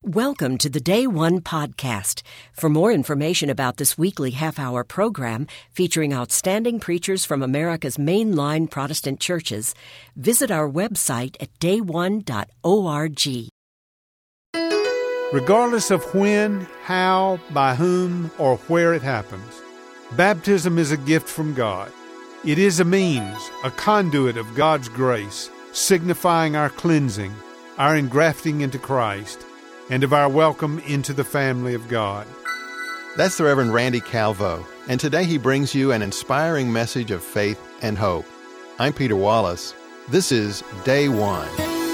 Welcome to the Day One podcast. For more information about this weekly half-hour program featuring outstanding preachers from America's mainline Protestant churches, visit our website at dayone.org. Regardless of when, how, by whom, or where it happens, baptism is a gift from God. It is a means, a conduit of God's grace, signifying our cleansing, our engrafting into Christ, and of our welcome into the family of God. That's the Reverend Randy Calvo, and today he brings you an inspiring message of faith and hope. I'm Peter Wallace. This is Day One.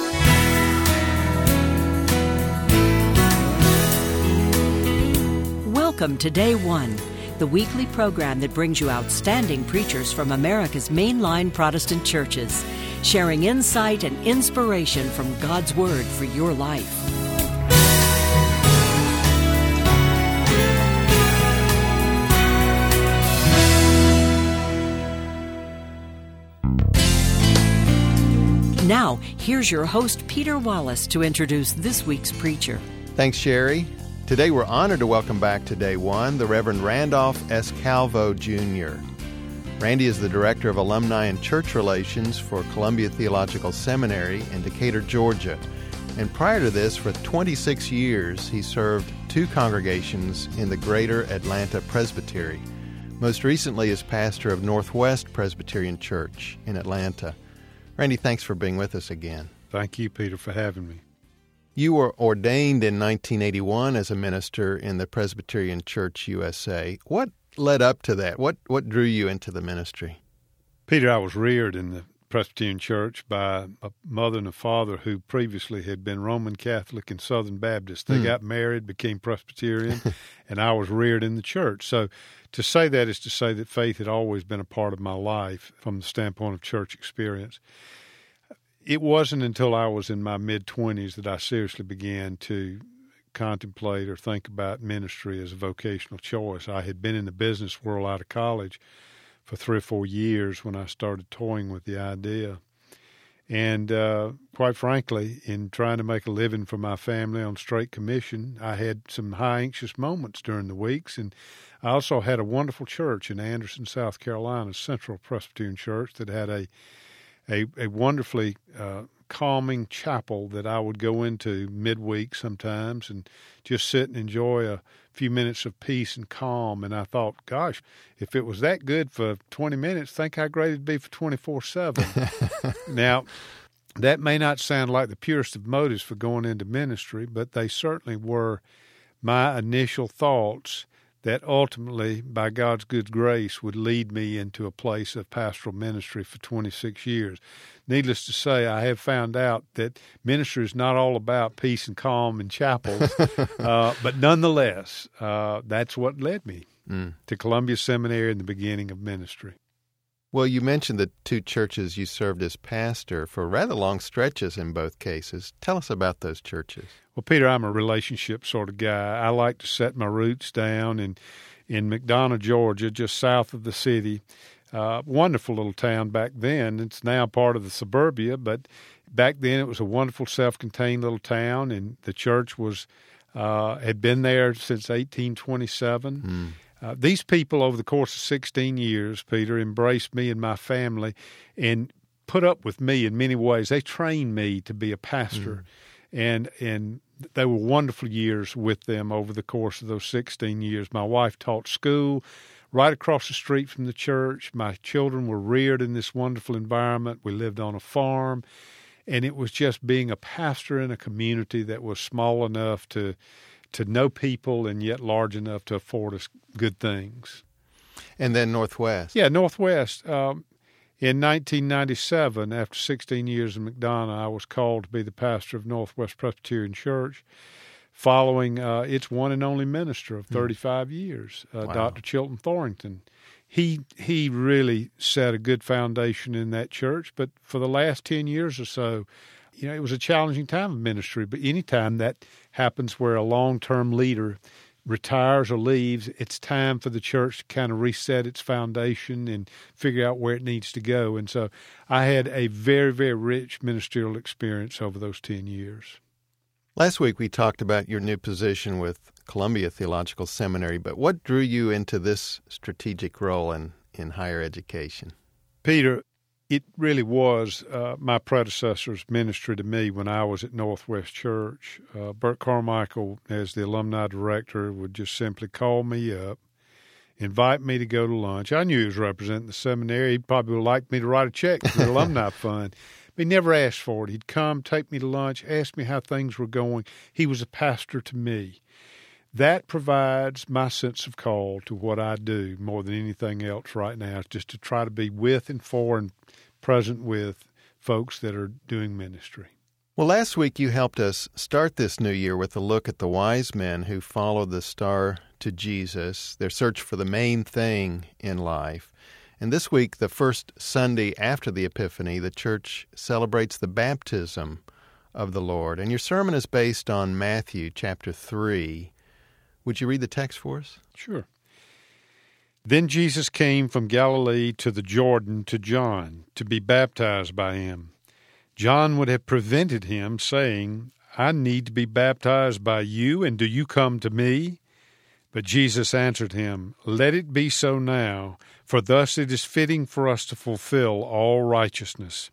Welcome to Day One, the weekly program that brings you outstanding preachers from America's mainline Protestant churches, sharing insight and inspiration from God's Word for your life. Now, here's your host, Peter Wallace, to introduce this week's preacher. Thanks, Sherry. Today we're honored to welcome back to Day One the Reverend Randolph S. Calvo, Jr. Randy is the Director of Alumni and Church Relations for Columbia Theological Seminary in Decatur, Georgia. And prior to this, for 26 years, he served two congregations in the Greater Atlanta Presbytery. Most recently as pastor of Northwest Presbyterian Church in Atlanta. Randy, thanks for being with us again. Thank you, Peter, for having me. You were ordained in 1981 as a minister in the Presbyterian Church USA. What led up to that? What drew you into the ministry? Peter, I was reared in the Presbyterian Church by a mother and a father who previously had been Roman Catholic and Southern Baptist. They got married, became Presbyterian, and I was reared in the church. So to say that is to say that faith had always been a part of my life from the standpoint of church experience. It wasn't until I was in my mid-20s that I seriously began to contemplate or think about ministry as a vocational choice. I had been in the business world out of college for 3 or 4 years when I started toying with the idea. And quite frankly, in trying to make a living for my family on straight commission, I had some high anxious moments during the weeks. And I also had a wonderful church in Anderson, South Carolina, Central Presbyterian Church, that had a wonderfully calming chapel that I would go into midweek sometimes and just sit and enjoy a few minutes of peace and calm. And I thought, gosh, if it was that good for 20 minutes, think how great it'd be for 24/7. Now, that may not sound like the purest of motives for going into ministry, but they certainly were my initial thoughts that ultimately, by God's good grace, would lead me into a place of pastoral ministry for 26 years. Needless to say, I have found out that ministry is not all about peace and calm and chapels, but nonetheless, that's what led me to Columbia Seminary in the beginning of ministry. Well, you mentioned the two churches you served as pastor for rather long stretches in both cases. Tell us about those churches. Well, Peter, I'm a relationship sort of guy. I like to set my roots down in McDonough, Georgia, just south of the city. Wonderful little town back then. It's now part of the suburbia, but back then it was a wonderful self-contained little town, and the church was had been there since 1827. These people, over the course of 16 years, Peter, embraced me and my family and put up with me in many ways. They trained me to be a pastor, and they were wonderful years with them over the course of those 16 years. My wife taught school right across the street from the church. My children were reared in this wonderful environment. We lived on a farm, and it was just being a pastor in a community that was small enough to know people and yet large enough to afford us good things. And then Northwest. Yeah, Northwest. In 1997, after 16 years in McDonough, I was called to be the pastor of Northwest Presbyterian Church, following its one and only minister of 35 years, Dr. Chilton Thorrington. He really set a good foundation in that church, but for the last 10 years or so, it was a challenging time of ministry, but any time that happens where a long-term leader retires or leaves, it's time for the church to kind of reset its foundation and figure out where it needs to go. And so I had a very, very rich ministerial experience over those 10 years. Last week we talked about your new position with Columbia Theological Seminary, but what drew you into this strategic role in higher education? Peter, it really was my predecessor's ministry to me when I was at Northwest Church. Bert Carmichael, as the alumni director, would just simply call me up, invite me to go to lunch. I knew he was representing the seminary. He probably would like me to write a check for the alumni fund. But he never asked for it. He'd come, take me to lunch, ask me how things were going. He was a pastor to me. That provides my sense of call to what I do more than anything else right now, is just to try to be with and for and present with folks that are doing ministry. Well, last week you helped us start this new year with a look at the wise men who followed the star to Jesus, their search for the main thing in life. And this week, the first Sunday after the Epiphany, the church celebrates the baptism of the Lord. And your sermon is based on Matthew chapter 3. Would you read the text for us? Sure. Then Jesus came from Galilee to the Jordan to John to be baptized by him. John would have prevented him, saying, I need to be baptized by you, and do you come to me? But Jesus answered him, Let it be so now, for thus it is fitting for us to fulfill all righteousness.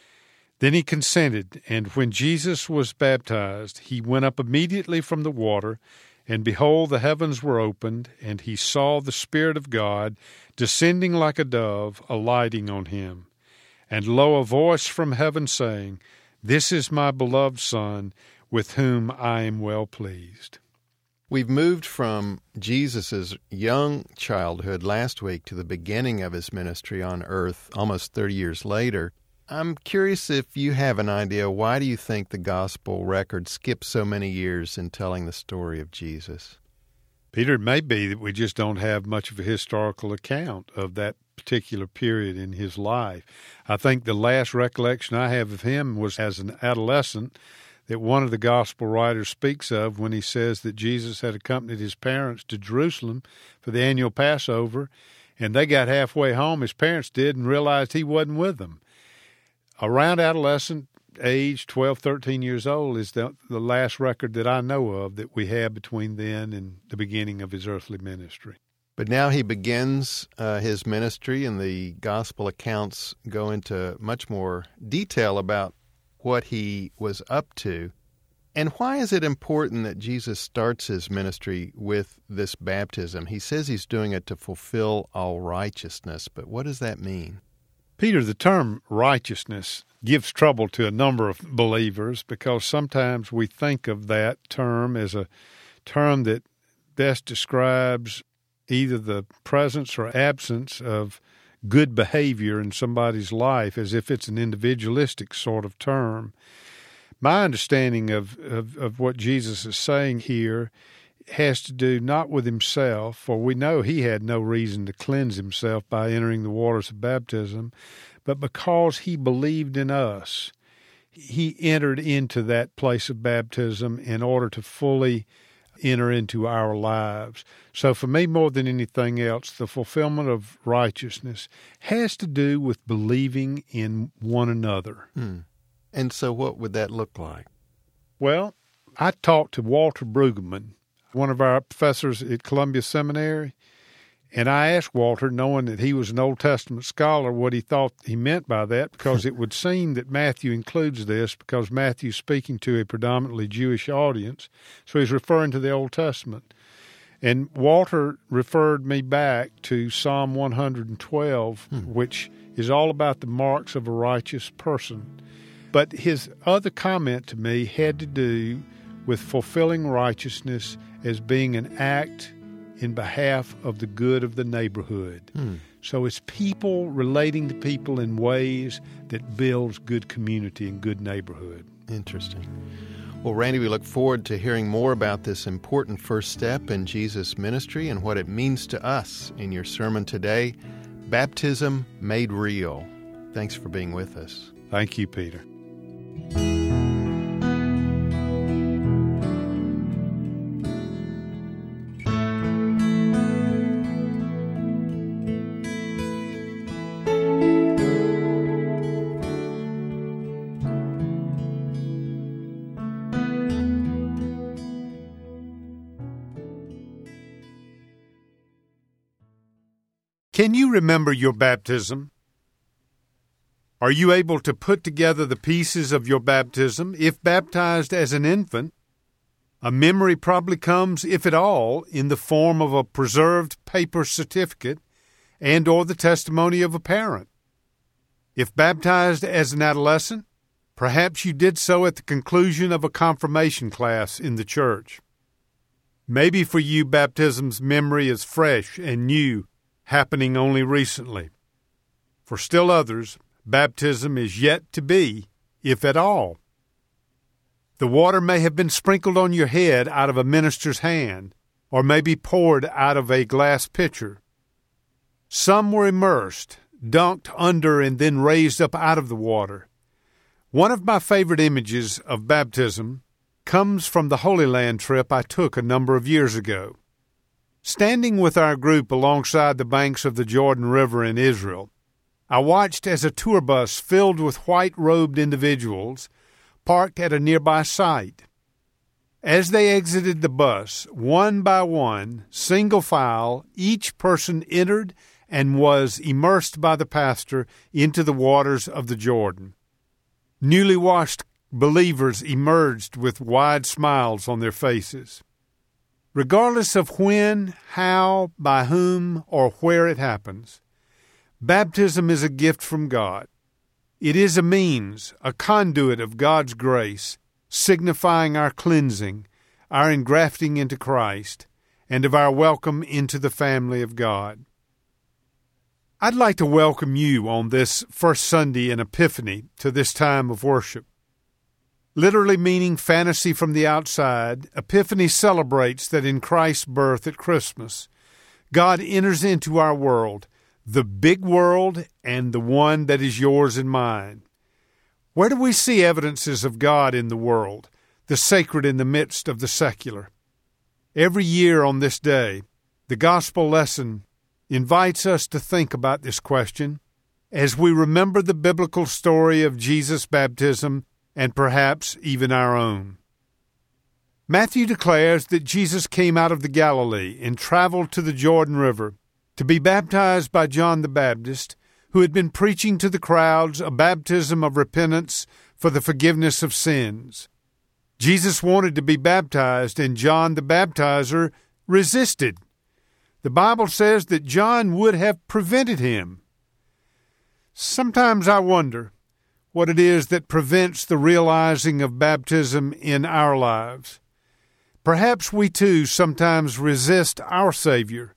Then he consented, and when Jesus was baptized, he went up immediately from the water, and behold, the heavens were opened, and he saw the Spirit of God descending like a dove, alighting on him. And lo, a voice from heaven saying, This is my beloved Son, with whom I am well pleased. We've moved from Jesus' young childhood last week to the beginning of his ministry on earth almost 30 years later. I'm curious if you have an idea, why do you think the gospel record skips so many years in telling the story of Jesus? Peter, it may be that we just don't have much of a historical account of that particular period in his life. I think the last recollection I have of him was as an adolescent that one of the gospel writers speaks of when he says that Jesus had accompanied his parents to Jerusalem for the annual Passover, and they got halfway home, his parents did, and realized he wasn't with them. Around adolescent age, 12, 13 years old, is the last record that I know of that we have between then and the beginning of his earthly ministry. But now he begins his ministry, and the gospel accounts go into much more detail about what he was up to. And why is it important that Jesus starts his ministry with this baptism? He says he's doing it to fulfill all righteousness, but what does that mean? Peter, the term righteousness gives trouble to a number of believers because sometimes we think of that term as a term that best describes either the presence or absence of good behavior in somebody's life, as if it's an individualistic sort of term. My understanding of what Jesus is saying here has to do not with himself, for we know he had no reason to cleanse himself by entering the waters of baptism, but because he believed in us. He entered into that place of baptism in order to fully enter into our lives. So for me, more than anything else, the fulfillment of righteousness has to do with believing in one another. And so what would that look like? Well, I talked to Walter Brueggemann, one of our professors at Columbia Seminary, and I asked Walter, knowing that he was an Old Testament scholar, what he thought he meant by that, because it would seem that Matthew includes this because Matthew's speaking to a predominantly Jewish audience, so he's referring to the Old Testament. And Walter referred me back to Psalm 112, which is all about the marks of a righteous person. But his other comment to me had to do with fulfilling righteousness as being an act in behalf of the good of the neighborhood. So it's people relating to people in ways that builds good community and good neighborhood. Interesting. Well, Randy, we look forward to hearing more about this important first step in Jesus' ministry and what it means to us in your sermon today, Baptism Made Real. Thanks for being with us. Thank you, Peter. Can you remember your baptism? Are you able to put together the pieces of your baptism? If baptized as an infant, a memory probably comes, if at all, in the form of a preserved paper certificate and or the testimony of a parent. If baptized as an adolescent, perhaps you did so at the conclusion of a confirmation class in the church. Maybe for you, baptism's memory is fresh and new, happening only recently. For still others, baptism is yet to be, if at all. The water may have been sprinkled on your head out of a minister's hand, or may be poured out of a glass pitcher. Some were immersed, dunked under, and then raised up out of the water. One of my favorite images of baptism comes from the Holy Land trip I took a number of years ago. Standing with our group alongside the banks of the Jordan River in Israel, I watched as a tour bus filled with white-robed individuals parked at a nearby site. As they exited the bus, one by one, single file, each person entered and was immersed by the pastor into the waters of the Jordan. Newly washed believers emerged with wide smiles on their faces. Regardless of when, how, by whom, or where it happens, baptism is a gift from God. It is a means, a conduit of God's grace, signifying our cleansing, our engrafting into Christ, and of our welcome into the family of God. I'd like to welcome you on this first Sunday in Epiphany to this time of worship. Literally meaning fantasy from the outside, Epiphany celebrates that in Christ's birth at Christmas, God enters into our world, the big world and the one that is yours and mine. Where do we see evidences of God in the world, the sacred in the midst of the secular? Every year on this day, the gospel lesson invites us to think about this question as we remember the biblical story of Jesus' baptism and perhaps even our own. Matthew declares that Jesus came out of the Galilee and traveled to the Jordan River to be baptized by John the Baptist, who had been preaching to the crowds a baptism of repentance for the forgiveness of sins. Jesus wanted to be baptized, and John the Baptizer resisted. The Bible says that John would have prevented him. Sometimes I wonder what it is that prevents the realizing of baptism in our lives. Perhaps we too sometimes resist our Savior.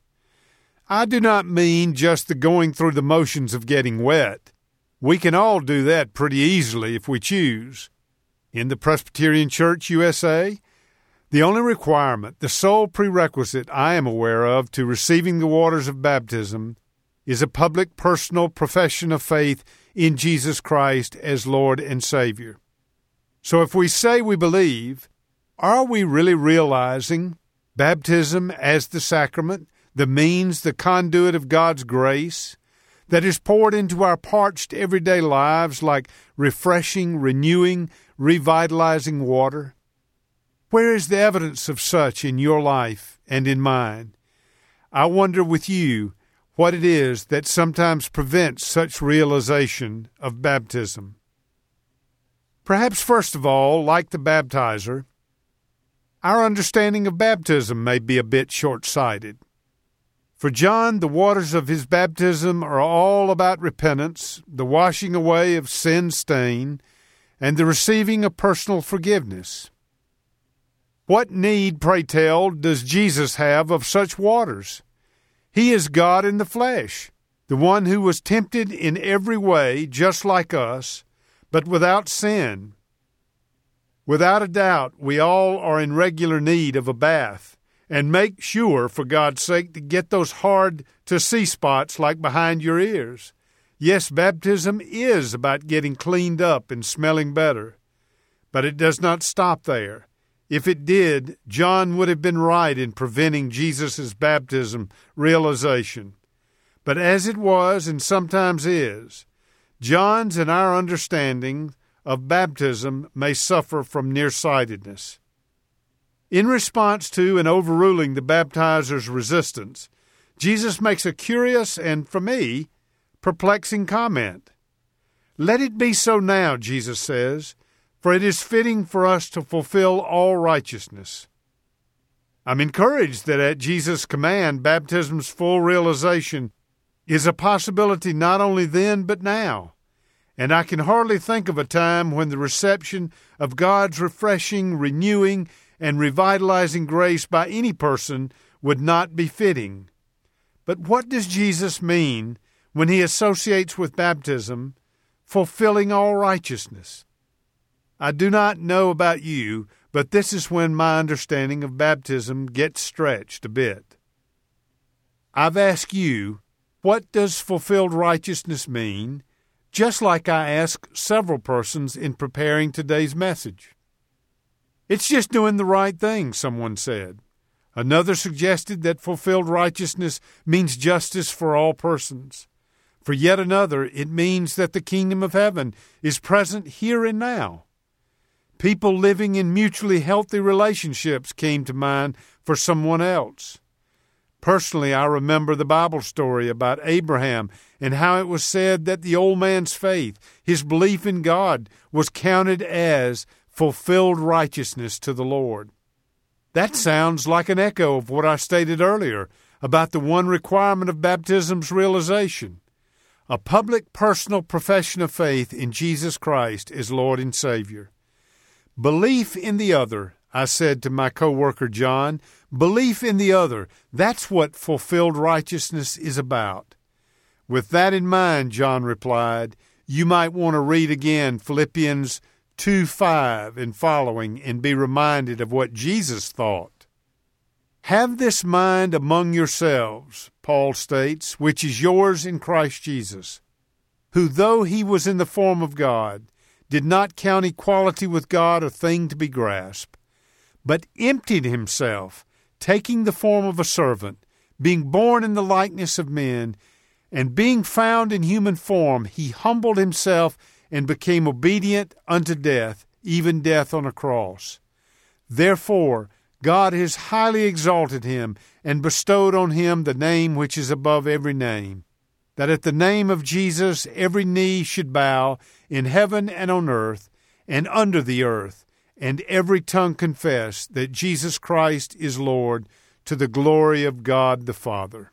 I do not mean just the going through the motions of getting wet. We can all do that pretty easily if we choose. In the Presbyterian Church USA, the only requirement, the sole prerequisite I am aware of to receiving the waters of baptism is a public personal profession of faith in Jesus Christ as Lord and Savior. So if we say we believe, are we really realizing baptism as the sacrament, the means, the conduit of God's grace that is poured into our parched everyday lives like refreshing, renewing, revitalizing water? Where is the evidence of such in your life and in mine? I wonder with you what it is that sometimes prevents such realization of baptism. Perhaps first of all, like the baptizer, our understanding of baptism may be a bit short-sighted. For John, the waters of his baptism are all about repentance, the washing away of sin stain, and the receiving of personal forgiveness. What need, pray tell, does Jesus have of such waters? He is God in the flesh, the one who was tempted in every way, just like us, but without sin. Without a doubt, we all are in regular need of a bath. And make sure, for God's sake, to get those hard-to-see spots like behind your ears. Yes, baptism is about getting cleaned up and smelling better. But it does not stop there. If it did, John would have been right in preventing Jesus' baptism realization. But as it was, and sometimes is, John's and our understanding of baptism may suffer from nearsightedness. In response to and overruling the baptizer's resistance, Jesus makes a curious and, for me, perplexing comment. Let it be so now, Jesus says, for it is fitting for us to fulfill all righteousness. I'm encouraged that at Jesus' command, baptism's full realization is a possibility not only then but now. And I can hardly think of a time when the reception of God's refreshing, renewing, and revitalizing grace by any person would not be fitting. But what does Jesus mean when he associates with baptism fulfilling all righteousness? I do not know about you, but this is when my understanding of baptism gets stretched a bit. I've asked you, what does fulfilled righteousness mean? Just like I asked several persons in preparing today's message. It's just doing the right thing, someone said. Another suggested that fulfilled righteousness means justice for all persons. For yet another, it means that the kingdom of heaven is present here and now. People living in mutually healthy relationships came to mind for someone else. Personally, I remember the Bible story about Abraham and how it was said that the old man's faith, his belief in God, was counted as fulfilled righteousness to the Lord. That sounds like an echo of what I stated earlier about the one requirement of baptism's realization, a public personal profession of faith in Jesus Christ as Lord and Savior. Belief in the other, I said to my co-worker John, belief in the other, that's what fulfilled righteousness is about. With that in mind, John replied, you might want to read again Philippians 2:5 and following and be reminded of what Jesus thought. Have this mind among yourselves, Paul states, which is yours in Christ Jesus, who though he was in the form of God, did not count equality with God a thing to be grasped, but emptied himself, taking the form of a servant, being born in the likeness of men, and being found in human form, he humbled himself and became obedient unto death, even death on a cross. Therefore, God has highly exalted him and bestowed on him the name which is above every name, that at the name of Jesus every knee should bow in heaven and on earth and under the earth, and every tongue confess that Jesus Christ is Lord, to the glory of God the Father.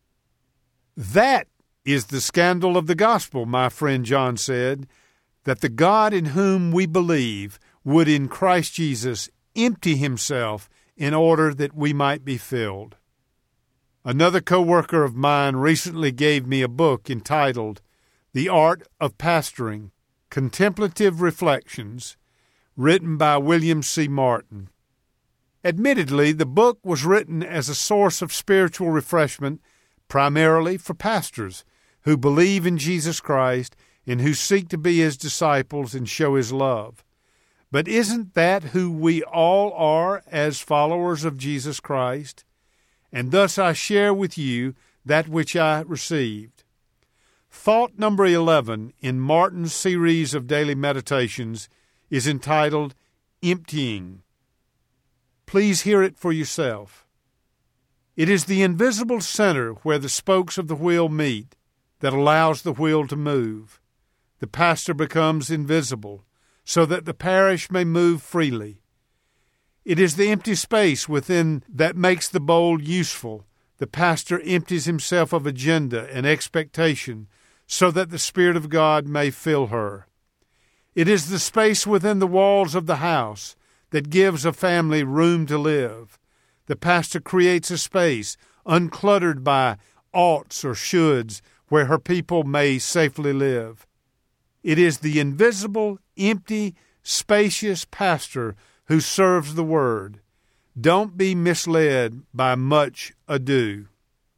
That is the scandal of the gospel, my friend John said, that the God in whom we believe would in Christ Jesus empty himself in order that we might be filled. Another co-worker of mine recently gave me a book entitled The Art of Pastoring, Contemplative Reflections, written by William C. Martin. Admittedly, the book was written as a source of spiritual refreshment primarily for pastors who believe in Jesus Christ and who seek to be his disciples and show his love. But isn't that who we all are as followers of Jesus Christ? And thus I share with you that which I received. Thought number 11 in Martin's series of daily meditations is entitled Emptying. Please hear it for yourself. It is the invisible center where the spokes of the wheel meet that allows the wheel to move. The pastor becomes invisible so that the parish may move freely. It is the empty space within that makes the bowl useful. The pastor empties himself of agenda and expectation so that the Spirit of God may fill her. It is the space within the walls of the house that gives a family room to live. The pastor creates a space uncluttered by oughts or shoulds where her people may safely live. It is the invisible, empty, spacious pastor who serves the Word. Don't be misled by much ado.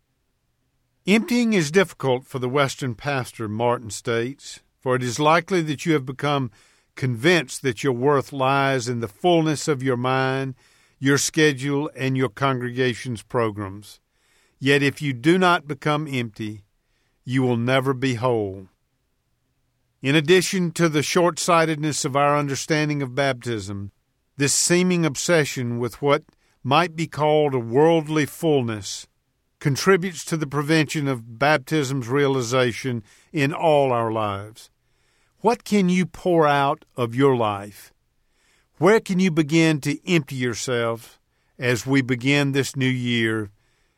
Emptying is difficult for the Western pastor, Martin states, for it is likely that you have become convinced that your worth lies in the fullness of your mind, your schedule, and your congregation's programs. Yet if you do not become empty, you will never be whole. In addition to the short-sightedness of our understanding of baptism, this seeming obsession with what might be called a worldly fullness contributes to the prevention of baptism's realization in all our lives. What can you pour out of your life? Where can you begin to empty yourself as we begin this new year,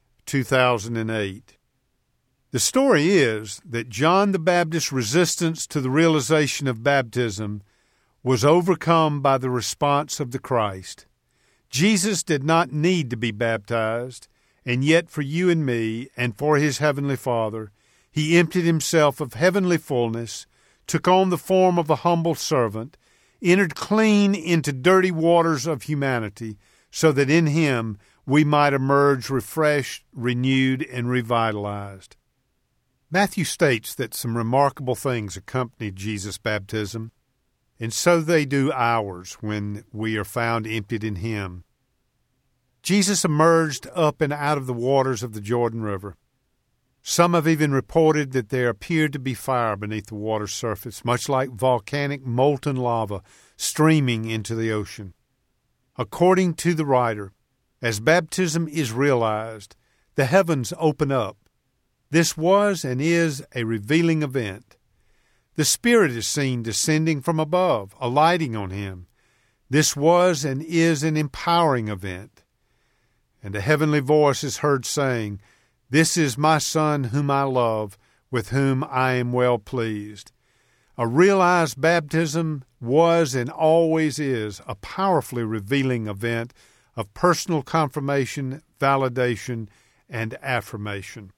2008? The story is that John the Baptist's resistance to the realization of baptism was overcome by the response of the Christ. Jesus did not need to be baptized, and yet for you and me and for his heavenly Father, he emptied himself of heavenly fullness, took on the form of a humble servant, entered clean into dirty waters of humanity, so that in him we might emerge refreshed, renewed, and revitalized. Matthew states that some remarkable things accompanied Jesus' baptism, and so they do ours when we are found emptied in him. Jesus emerged up and out of the waters of the Jordan River. Some have even reported that there appeared to be fire beneath the water's surface, much like volcanic molten lava streaming into the ocean. According to the writer, as baptism is realized, the heavens open up. This was and is a revealing event. The Spirit is seen descending from above, alighting on him. This was and is an empowering event. And a heavenly voice is heard saying, "This is my Son whom I love, with whom I am well pleased." A realized baptism was and always is a powerfully revealing event of personal confirmation, validation, and affirmation.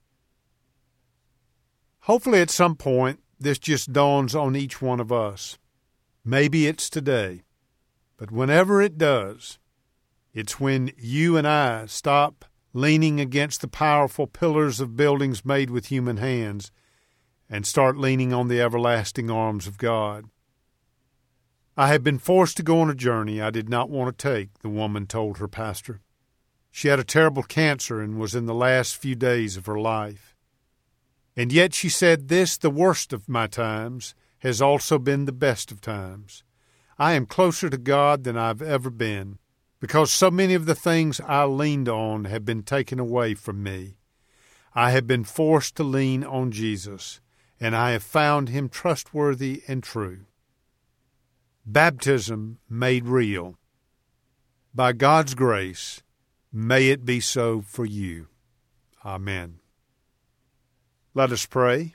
Hopefully at some point this just dawns on each one of us. Maybe it's today, but whenever it does, it's when you and I stop leaning against the powerful pillars of buildings made with human hands and start leaning on the everlasting arms of God. "I have been forced to go on a journey I did not want to take," the woman told her pastor. She had a terrible cancer and was in the last few days of her life. And yet she said, "This, the worst of my times, has also been the best of times. I am closer to God than I've ever been, because so many of the things I leaned on have been taken away from me. I have been forced to lean on Jesus, and I have found him trustworthy and true." Baptism made real. By God's grace, may it be so for you. Amen. Let us pray.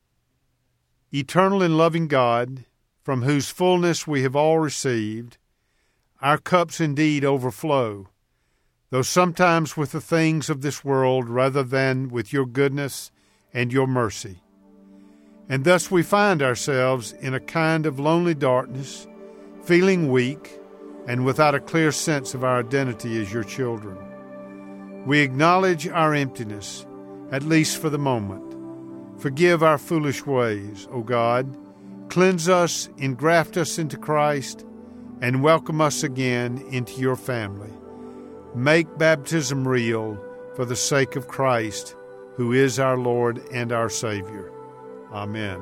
Eternal and loving God, from whose fullness we have all received, our cups indeed overflow, though sometimes with the things of this world rather than with your goodness and your mercy. And thus we find ourselves in a kind of lonely darkness, feeling weak and without a clear sense of our identity as your children. We acknowledge our emptiness, at least for the moment. Forgive our foolish ways, O God. Cleanse us, engraft us into Christ, and welcome us again into your family. Make baptism real for the sake of Christ, who is our Lord and our Savior. Amen.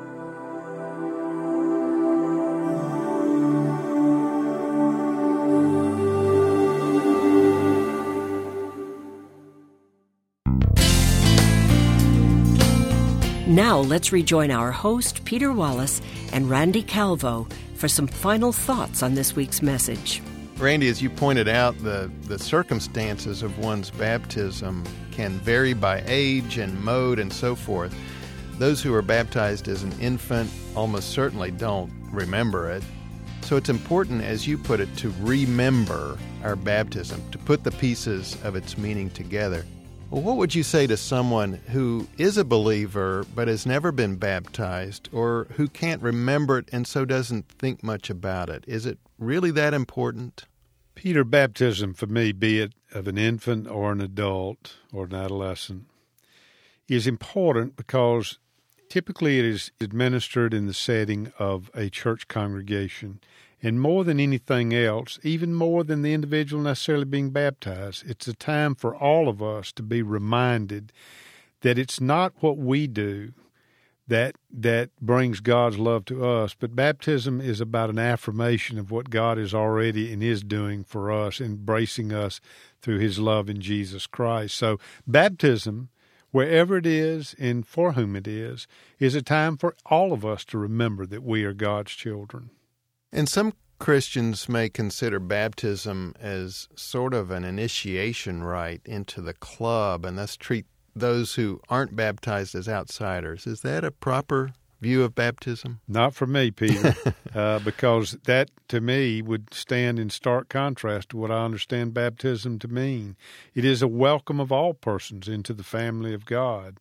Now let's rejoin our host, Peter Wallace, and Randy Calvo for some final thoughts on this week's message. Randy, as you pointed out, the circumstances of one's baptism can vary by age and mode and so forth. Those who are baptized as an infant almost certainly don't remember it. So it's important, as you put it, to remember our baptism, to put the pieces of its meaning together. Well, what would you say to someone who is a believer but has never been baptized, or who can't remember it and so doesn't think much about it? Is it really that important? Peter, baptism for me, be it of an infant or an adult or an adolescent, is important because typically it is administered in the setting of a church congregation. And more than anything else, even more than the individual necessarily being baptized, it's a time for all of us to be reminded that it's not what we do that brings God's love to us. But baptism is about an affirmation of what God is already and is doing for us, embracing us through His love in Jesus Christ. So baptism, wherever it is and for whom it is a time for all of us to remember that we are God's children. And some Christians may consider baptism as sort of an initiation rite into the club and thus treat those who aren't baptized as outsiders. Is that a proper view of baptism? Not for me, Peter, because that, to me, would stand in stark contrast to what I understand baptism to mean. It is a welcome of all persons into the family of God.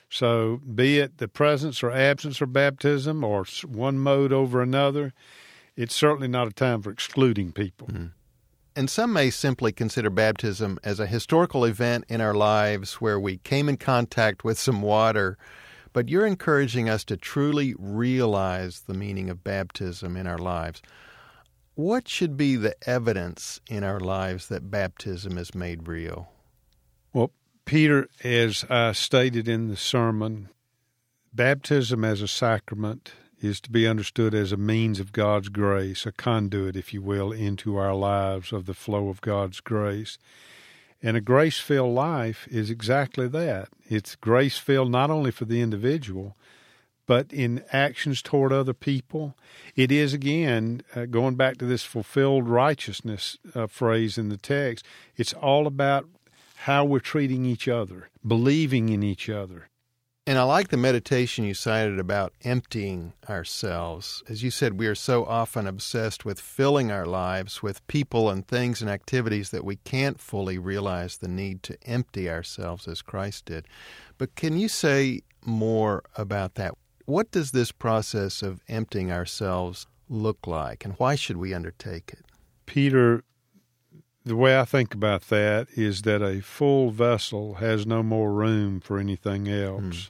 So be it the presence or absence of baptism or one mode over another, it's certainly not a time for excluding people. Mm. And some may simply consider baptism as a historical event in our lives where we came in contact with some water, but you're encouraging us to truly realize the meaning of baptism in our lives. What should be the evidence in our lives that baptism is made real? Well, Peter, as I stated in the sermon, baptism as a sacrament is to be understood as a means of God's grace, a conduit, if you will, into our lives of the flow of God's grace. And a grace-filled life is exactly that. It's grace-filled not only for the individual, but in actions toward other people. It is, again, going back to this fulfilled righteousness phrase in the text, it's all about how we're treating each other, believing in each other. And I like the meditation you cited about emptying ourselves. As you said, we are so often obsessed with filling our lives with people and things and activities that we can't fully realize the need to empty ourselves as Christ did. But can you say more about that? What does this process of emptying ourselves look like, and why should we undertake it? Peter, the way I think about that is that a full vessel has no more room for anything else.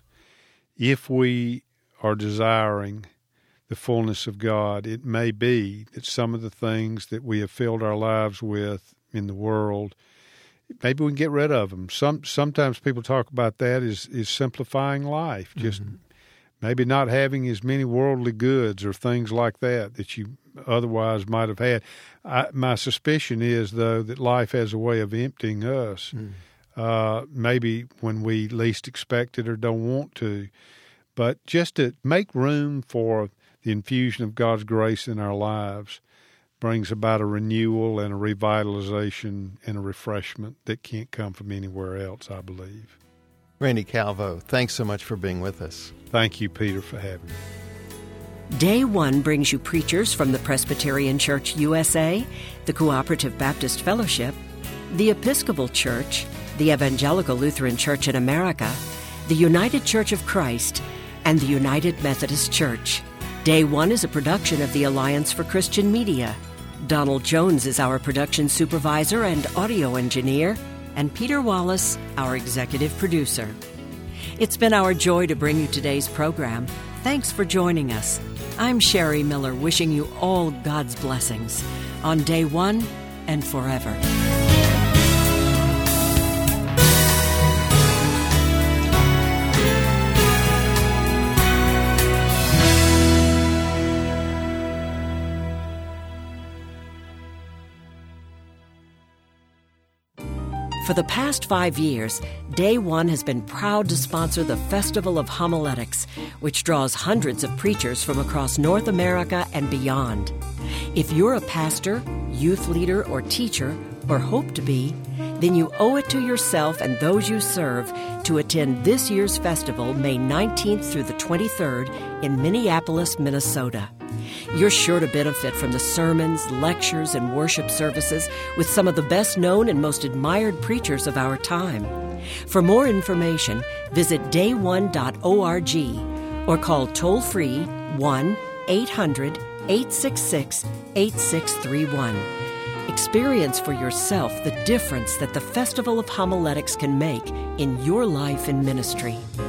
If we are desiring the fullness of God, it may be that some of the things that we have filled our lives with in the world, maybe we can get rid of them. Sometimes people talk about that as simplifying life, just maybe not having as many worldly goods or things like that you otherwise might have had. My suspicion is, though, that life has a way of emptying us. Maybe when we least expect it or don't want to. But just to make room for the infusion of God's grace in our lives brings about a renewal and a revitalization and a refreshment that can't come from anywhere else, I believe. Randy Calvo, thanks so much for being with us. Thank you, Peter, for having me. Day One brings you preachers from the Presbyterian Church USA, the Cooperative Baptist Fellowship, the Episcopal Church, the Evangelical Lutheran Church in America, the United Church of Christ, and the United Methodist Church. Day One is a production of the Alliance for Christian Media. Donald Jones is our production supervisor and audio engineer, and Peter Wallace, our executive producer. It's been our joy to bring you today's program. Thanks for joining us. I'm Sherry Miller, wishing you all God's blessings on Day One and forever. For the past 5 years, Day One has been proud to sponsor the Festival of Homiletics, which draws hundreds of preachers from across North America and beyond. If you're a pastor, youth leader, or teacher, or hope to be, then you owe it to yourself and those you serve to attend this year's festival May 19th through the 23rd in Minneapolis, Minnesota. You're sure to benefit from the sermons, lectures, and worship services with some of the best-known and most admired preachers of our time. For more information, visit dayone.org or call toll-free 1-800-866-8631. Experience for yourself the difference that the Festival of Homiletics can make in your life and ministry.